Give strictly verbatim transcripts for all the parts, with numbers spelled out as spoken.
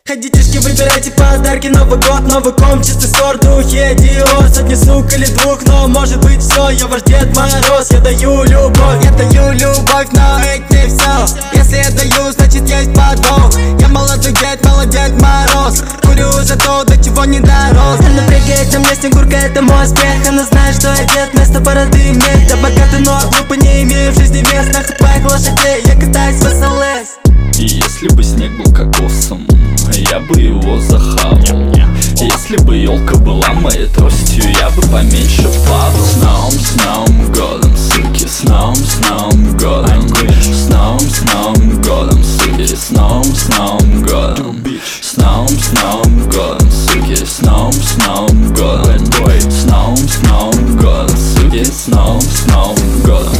Детишки, выбирайте подарки, Новый год, новый комп, чистый сорт, духи, Диор. Сотни сук или двух, но может быть все. Я ваш Дед Мороз, я даю любовь. Я даю любовь, но это не все. Если я даю, значит есть подвох. Я молодой дед, молодец Мороз. Курю за то, до чего не дорос. Она прыгает на мне, Снегурка, это мой успех. Она знает, что я дед, вместо бороды имеет. Я богатый, но глупо не имею в жизни мест. На худбах лошадей, я катаюсь в эс эл эс. И если бы снег был кокосом, я бы его захавал. Если бы елка была моей тростью, я бы поменьше падал. С Новым, с Новым годом, суки, с Новым, с Новым годом. С Новым, с Новым годом, суки, с Новым, с Новым годом. С Новым, с Новым годом, суки, с Новым, с Новым годом. С Новым, с Новым годом, суки, с Новым, с Новым годом.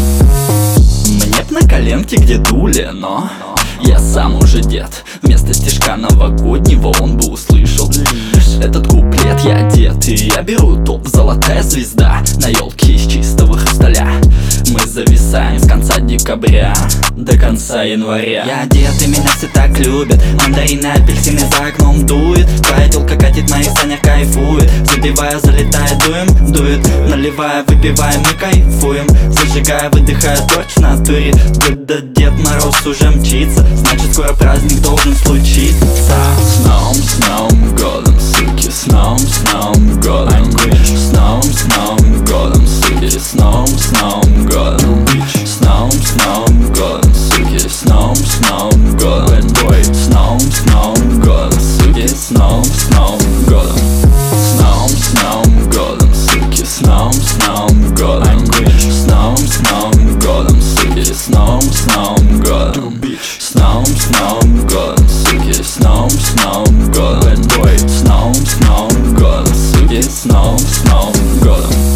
Мне б на коленке, где дули, но я сам уже дед. Вместо стишка новогоднего он бы услышал этот куплет. Я одет, и я беру топ, золотая звезда на елке из чистого хрусталя. Мы зависаем с конца декабря до конца января. Я одет, и меня все так любят. Мандарины, апельсины за окном дует. Твоя тёлка катит, моих санях кайфует. Забивая, залетая, дуем, дует. Наливая, выпивая, мы кайфуем. Зажигая, выдыхая, точно натуре. Да Дед Мороз уже мчится, значит скоро праздник должен случиться. С Новым, с Новым годом, суки, с Новым, с Новым годом. С Новым, с Новым годом, суки, с Новым, с Новым годом. С Новым, с Новым годом, суки, с Новым, с Новым годом. С Новым, с Новым годом, суки, с Новым, с Новым годом. С Новым, с Новым годом, суки, с Новым, с Новым годом. С Новым, с Новым годом, суки, с Новым, с Новым годом. С Новым, с Новым годом, суки, с Новым, с Новым годом. С Новым, с Новым годом, суки, с Новым, с Новым годом.